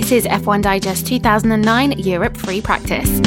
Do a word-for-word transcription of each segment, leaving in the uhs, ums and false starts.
This is F one Digest two thousand nine Europe Free Practice.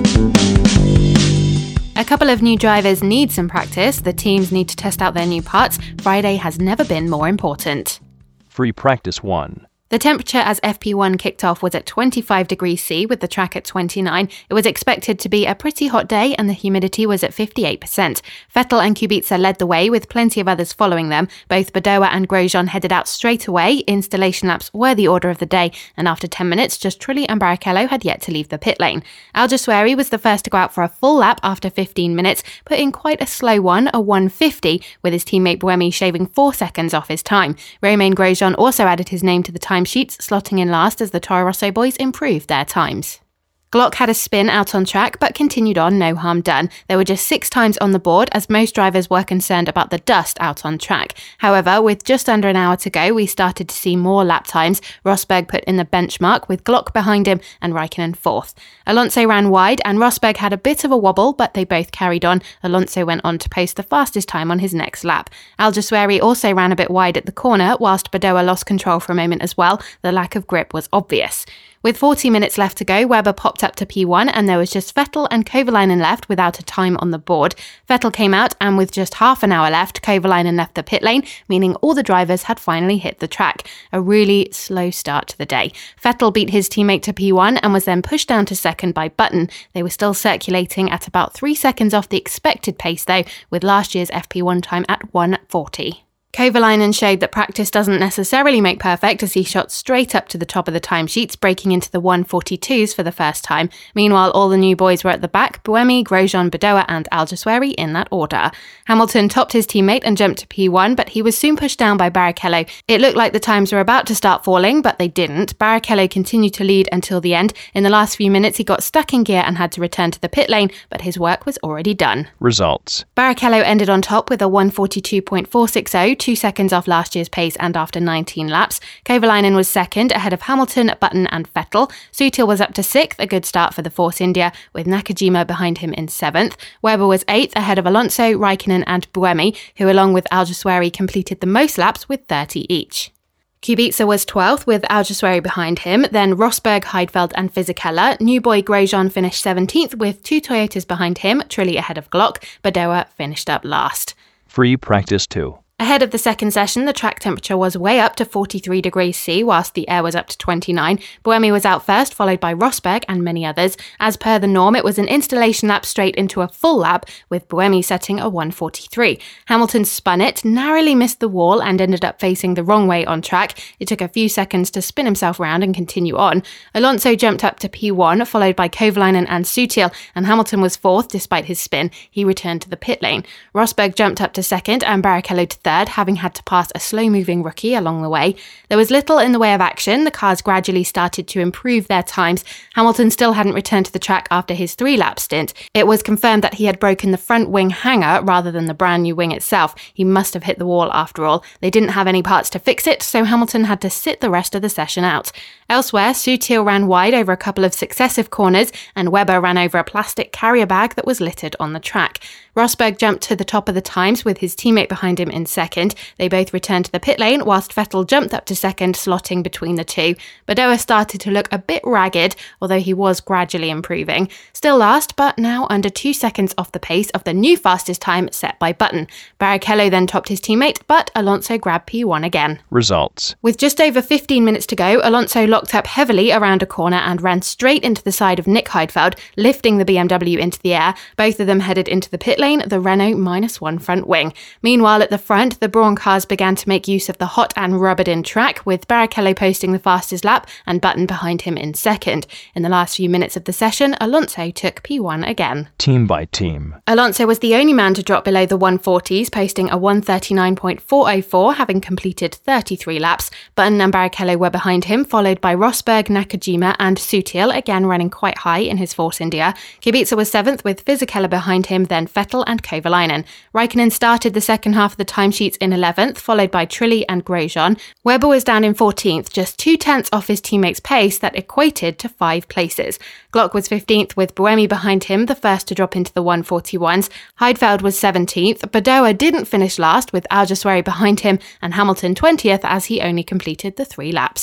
A couple of new drivers need some practice. The teams need to test out their new parts. Friday has never been more important. Free Practice one. The temperature as F P one kicked off was at twenty-five degrees C with the track at twenty-nine. It was expected to be a pretty hot day and the humidity was at fifty-eight percent. Vettel and Kubica led the way with plenty of others following them. Both Badoer and Grosjean headed out straight away. Installation laps were the order of the day, and after ten minutes, just Trulli and Barrichello had yet to leave the pit lane. Alguersuari was the first to go out for a full lap after fifteen minutes, put in quite a slow one, a one fifty, with his teammate Buemi shaving four seconds off his time. Romain Grosjean also added his name to the time sheets, slotting in last as the Toro Rosso boys improved their times. Glock had a spin out on track but continued on, no harm done. There were just six times on the board as most drivers were concerned about the dust out on track. However, with just under an hour to go, we started to see more lap times. Rosberg put in the benchmark with Glock behind him and Raikkonen fourth. Alonso ran wide and Rosberg had a bit of a wobble, but they both carried on. Alonso went on to post the fastest time on his next lap. Alguersuari also ran a bit wide at the corner, whilst Badoer lost control for a moment as well. The lack of grip was obvious. With forty minutes left to go, Webber popped up to P one and there was just Vettel and Kovalainen left without a time on the board. Vettel came out and with just half an hour left, Kovalainen left the pit lane, meaning all the drivers had finally hit the track. A really slow start to the day. Vettel beat his teammate to P one and was then pushed down to second by Button. They were still circulating at about three seconds off the expected pace though, with last year's F P one time at one forty. Kovalainen showed that practice doesn't necessarily make perfect as he shot straight up to the top of the timesheets, breaking into the one forty-twos for the first time. Meanwhile, all the new boys were at the back, Buemi, Grosjean, Badoer and Alguersuari in that order. Hamilton topped his teammate and jumped to P one, but he was soon pushed down by Barrichello. It looked like the times were about to start falling, but they didn't. Barrichello continued to lead until the end. In the last few minutes, he got stuck in gear and had to return to the pit lane, but his work was already done. Results. Barrichello ended on top with a one forty-two point four six zero, two seconds off last year's pace and after nineteen laps. Kovalainen was second, ahead of Hamilton, Button and Vettel. Sutil was up to sixth, a good start for the Force India, with Nakajima behind him in seventh. Webber was eighth, ahead of Alonso, Raikkonen and Buemi, who along with Alguersuari completed the most laps with thirty each. Kubica was twelfth with Alguersuari behind him, then Rosberg, Heidfeld and Fisichella. New boy Grosjean finished seventeenth with two Toyotas behind him, Trulli ahead of Glock. Badoer finished up last. Free Practice two. Ahead of the second session, the track temperature was way up to forty-three degrees C, whilst the air was up to twenty-nine. Buemi was out first, followed by Rosberg and many others. As per the norm, it was an installation lap straight into a full lap, with Buemi setting a one forty-three. Hamilton spun it, narrowly missed the wall and ended up facing the wrong way on track. It took a few seconds to spin himself round and continue on. Alonso jumped up to P one, followed by Kovalainen and Sutil, and Hamilton was fourth despite his spin. He returned to the pit lane. Rosberg jumped up to second and Barrichello to third, having had to pass a slow-moving rookie along the way. There was little in the way of action. The cars gradually started to improve their times. Hamilton still hadn't returned to the track after his three-lap stint. It was confirmed that he had broken the front wing hanger rather than the brand new wing itself. He must have hit the wall after all. They didn't have any parts to fix it, so Hamilton had to sit the rest of the session out. Elsewhere, Sutil ran wide over a couple of successive corners and Webber ran over a plastic carrier bag that was littered on the track. Rosberg jumped to the top of the times with his teammate behind him in second. They both returned to the pit lane whilst Vettel jumped up to second, slotting between the two. Badoer started to look a bit ragged, although he was gradually improving. Still last, but now under two seconds off the pace of the new fastest time set by Button. Barrichello then topped his teammate, but Alonso grabbed P one again. Results. With just over fifteen minutes to go, Alonso locked up heavily around a corner and ran straight into the side of Nick Heidfeld, lifting the B M W into the air. Both of them headed into the pit lane, the Renault minus one front wing. Meanwhile, at the front, the Brawn cars began to make use of the hot and rubbered-in track, with Barrichello posting the fastest lap and Button behind him in second. In the last few minutes of the session, Alonso took P one again. Team by team. Alonso was the only man to drop below the one forties, posting a one thirty-nine point four oh four, having completed thirty-three laps. Button and Barrichello were behind him, followed by Rosberg, Nakajima and Sutil, again running quite high in his Force India. Kubica was seventh with Fisichella behind him, then Vettel and Kovalainen. Raikkonen started the second half of the timesheets in eleventh, followed by Trulli and Grosjean. Webber was down in fourteenth, just two tenths off his teammate's pace that equated to five places. Glock was fifteenth with Buemi behind him, the first to drop into the one forty-ones. Heidfeld was seventeenth. Badoer didn't finish last with Alguersuari behind him and Hamilton twentieth as he only completed the three laps.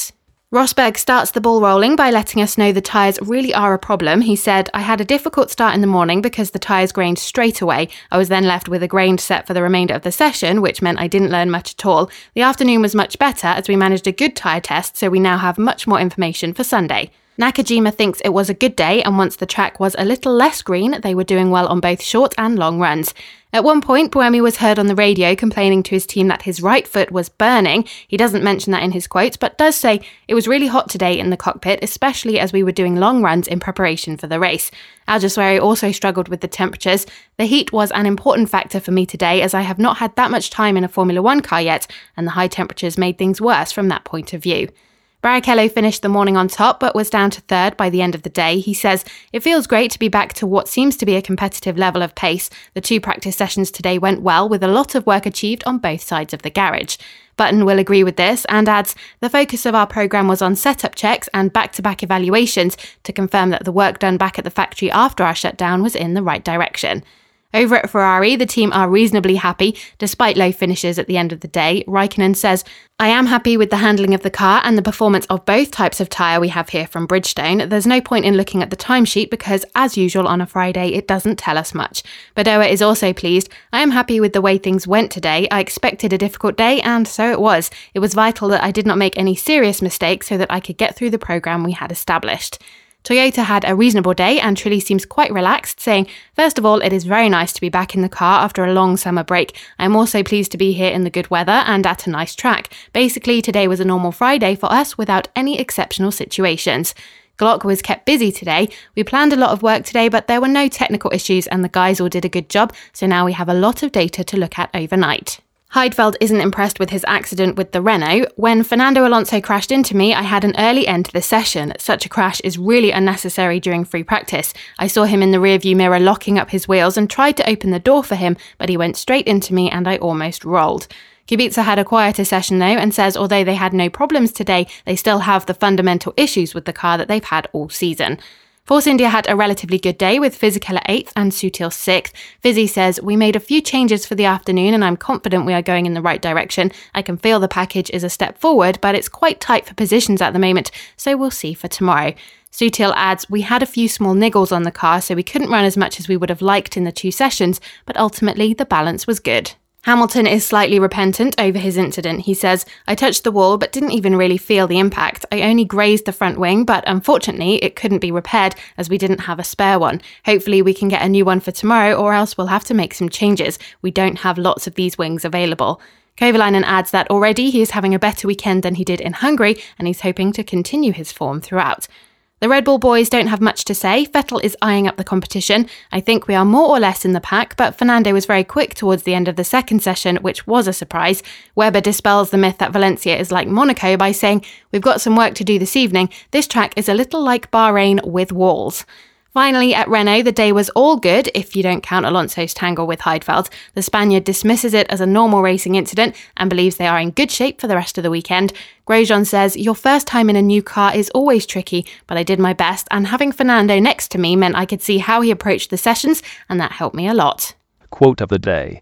Rosberg starts the ball rolling by letting us know the tyres really are a problem. He said, "I had a difficult start in the morning because the tyres grained straight away. I was then left with a grained set for the remainder of the session, which meant I didn't learn much at all. The afternoon was much better as we managed a good tyre test, so we now have much more information for Sunday." Nakajima thinks it was a good day, and once the track was a little less green, they were doing well on both short and long runs. At one point, Buemi was heard on the radio complaining to his team that his right foot was burning. He doesn't mention that in his quotes, but does say, "It was really hot today in the cockpit, especially as we were doing long runs in preparation for the race." Al-Jaswari also struggled with the temperatures. "The heat was an important factor for me today as I have not had that much time in a Formula One car yet, and the high temperatures made things worse from that point of view." Barrichello finished the morning on top, but was down to third by the end of the day. He says, "It feels great to be back to what seems to be a competitive level of pace. The two practice sessions today went well, with a lot of work achieved on both sides of the garage." Button will agree with this and adds, "The focus of our programme was on setup checks and back-to-back evaluations to confirm that the work done back at the factory after our shutdown was in the right direction." Over at Ferrari, the team are reasonably happy, despite low finishes at the end of the day. Raikkonen says, "I am happy with the handling of the car and the performance of both types of tyre we have here from Bridgestone. There's no point in looking at the timesheet because, as usual on a Friday, it doesn't tell us much." Badoa is also pleased. "I am happy with the way things went today. I expected a difficult day, and so it was. It was vital that I did not make any serious mistakes so that I could get through the programme we had established." Toyota had a reasonable day and Trulli seems quite relaxed, saying, "First of all, it is very nice to be back in the car after a long summer break. I am also pleased to be here in the good weather and at a nice track. Basically, today was a normal Friday for us without any exceptional situations." Glock was kept busy today. "We planned a lot of work today, but there were no technical issues and the guys all did a good job, so now we have a lot of data to look at overnight." Heidfeld isn't impressed with his accident with the Renault. "When Fernando Alonso crashed into me, I had an early end to the session. Such a crash is really unnecessary during free practice. I saw him in the rearview mirror locking up his wheels and tried to open the door for him, but he went straight into me and I almost rolled." Kubica had a quieter session though and says although they had no problems today, they still have the fundamental issues with the car that they've had all season. Force India had a relatively good day with Fisichella eighth and Sutil sixth. Fizzy says, "We made a few changes for the afternoon and I'm confident we are going in the right direction. I can feel the package is a step forward, but it's quite tight for positions at the moment, so we'll see for tomorrow." Sutil adds, "We had a few small niggles on the car, so we couldn't run as much as we would have liked in the two sessions, but ultimately the balance was good." Hamilton is slightly repentant over his incident. He says, "I touched the wall but didn't even really feel the impact. I only grazed the front wing, but unfortunately it couldn't be repaired as we didn't have a spare one. Hopefully we can get a new one for tomorrow or else we'll have to make some changes. We don't have lots of these wings available." Kovalainen adds that already he is having a better weekend than he did in Hungary and he's hoping to continue his form throughout. The Red Bull boys don't have much to say. Vettel is eyeing up the competition. "I think we are more or less in the pack, but Fernando was very quick towards the end of the second session, which was a surprise." Webber dispels the myth that Valencia is like Monaco by saying, "We've got some work to do this evening. This track is a little like Bahrain with walls." Finally, at Renault, the day was all good, if you don't count Alonso's tangle with Heidfeld. The Spaniard dismisses it as a normal racing incident and believes they are in good shape for the rest of the weekend. Grosjean says, "Your first time in a new car is always tricky, but I did my best, and having Fernando next to me meant I could see how he approached the sessions, and that helped me a lot." Quote of the day.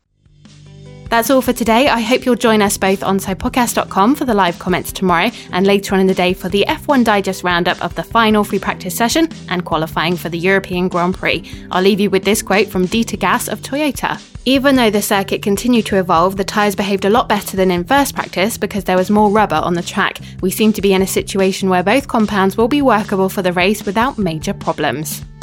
That's all for today. I hope you'll join us both on Sopodcast dot com for the live comments tomorrow and later on in the day for the F one Digest roundup of the final free practice session and qualifying for the European Grand Prix. I'll leave you with this quote from Dieter Gass of Toyota. "Even though the circuit continued to evolve, the tyres behaved a lot better than in first practice because there was more rubber on the track. We seem to be in a situation where both compounds will be workable for the race without major problems."